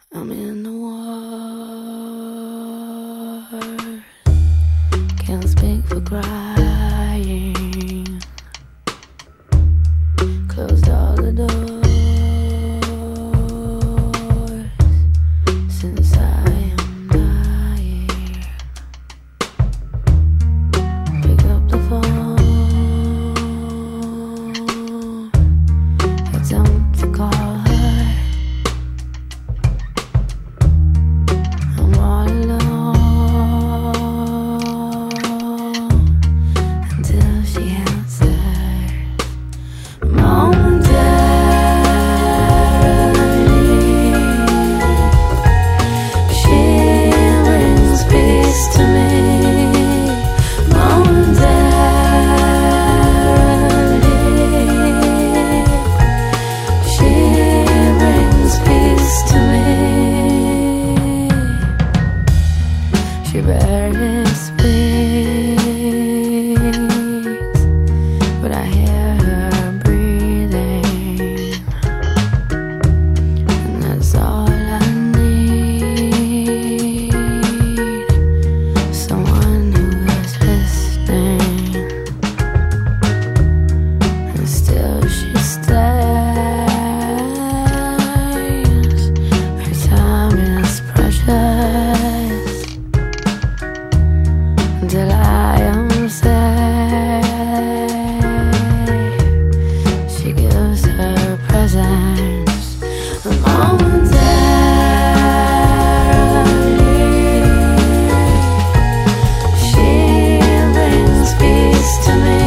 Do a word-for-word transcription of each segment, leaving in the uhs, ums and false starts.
I'm in the war. Can't speak for crying. Closed all the doors since I am dying. Pick up the phone. Attempt to call her. She barely speaks, but I hear her breathing, and that's all I need. Someone who is listening, and still she stays. Her time is precious until I am safe. She gives her presence momentarily. She brings peace to me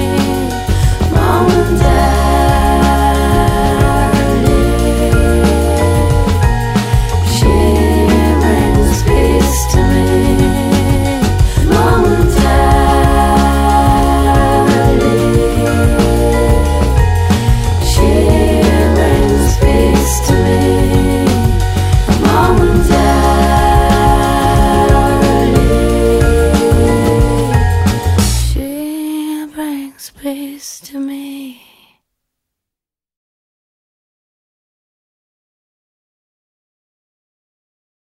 momentarily. She brings peace to me. Peace to me.